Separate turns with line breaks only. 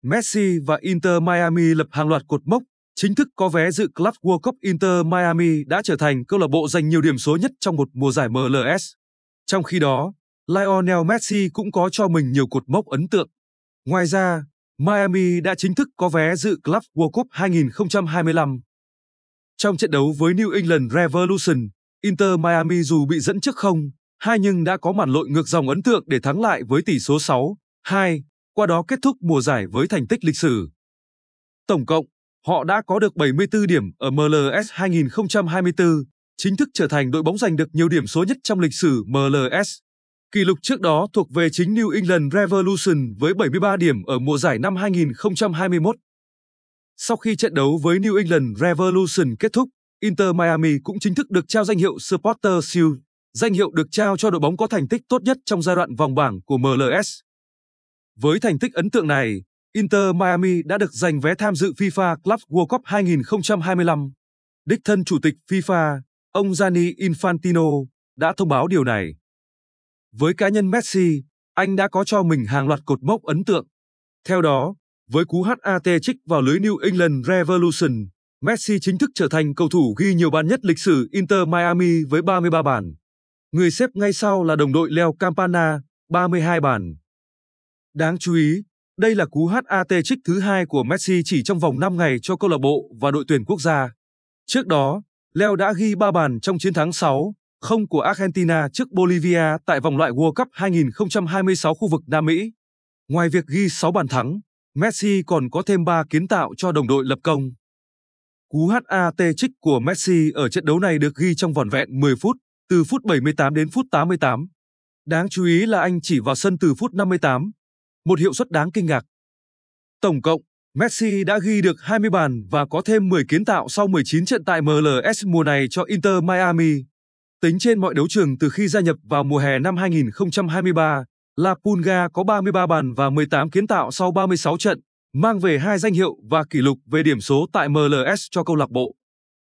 Messi và Inter Miami lập hàng loạt cột mốc, chính thức có vé dự Club World Cup. Inter Miami đã trở thành câu lạc bộ giành nhiều điểm số nhất trong một mùa giải MLS. Trong khi đó, Lionel Messi cũng có cho mình nhiều cột mốc ấn tượng. Ngoài ra, Miami đã chính thức có vé dự Club World Cup 2025. Trong trận đấu với New England Revolution, Inter Miami dù bị dẫn trước 0-2 nhưng đã có màn lội ngược dòng ấn tượng để thắng lại với tỷ số 6-2, qua đó kết thúc mùa giải với thành tích lịch sử. Tổng cộng, họ đã có được 74 điểm ở MLS 2024, chính thức trở thành đội bóng giành được nhiều điểm số nhất trong lịch sử MLS. Kỷ lục trước đó thuộc về chính New England Revolution với 73 điểm ở mùa giải năm 2021. Sau khi trận đấu với New England Revolution kết thúc, Inter Miami cũng chính thức được trao danh hiệu Supporters Shield, danh hiệu được trao cho đội bóng có thành tích tốt nhất trong giai đoạn vòng bảng của MLS. Với thành tích ấn tượng này, Inter Miami đã được giành vé tham dự FIFA Club World Cup 2025. Đích thân Chủ tịch FIFA, ông Gianni Infantino, đã thông báo điều này. Với cá nhân Messi, anh đã có cho mình hàng loạt cột mốc ấn tượng. Theo đó, với cú HAT trích vào lưới New England Revolution, Messi chính thức trở thành cầu thủ ghi nhiều bàn nhất lịch sử Inter Miami với 33 bàn. Người xếp ngay sau là đồng đội Leo Campana, 32 bàn. Đáng chú ý, đây là cú HAT trích thứ hai của Messi chỉ trong vòng 5 ngày cho câu lạc bộ và đội tuyển quốc gia. Trước đó, Leo đã ghi 3 bàn trong chiến thắng 6-0 của Argentina trước Bolivia tại vòng loại World Cup 2026 khu vực Nam Mỹ. Ngoài việc ghi 6 bàn thắng, Messi còn có thêm 3 kiến tạo cho đồng đội lập công. Cú HAT trích của Messi ở trận đấu này được ghi trong vỏn vẹn 10 phút, từ phút 78 đến phút 88. Đáng chú ý là anh chỉ vào sân từ phút 58, một hiệu suất đáng kinh ngạc. Tổng cộng, Messi đã ghi được 20 bàn và có thêm 10 kiến tạo sau 19 trận tại MLS mùa này cho Inter Miami. Tính trên mọi đấu trường từ khi gia nhập vào mùa hè năm 2023, La Pulga có 33 bàn và 18 kiến tạo sau 36 trận, mang về 2 danh hiệu và kỷ lục về điểm số tại MLS cho câu lạc bộ.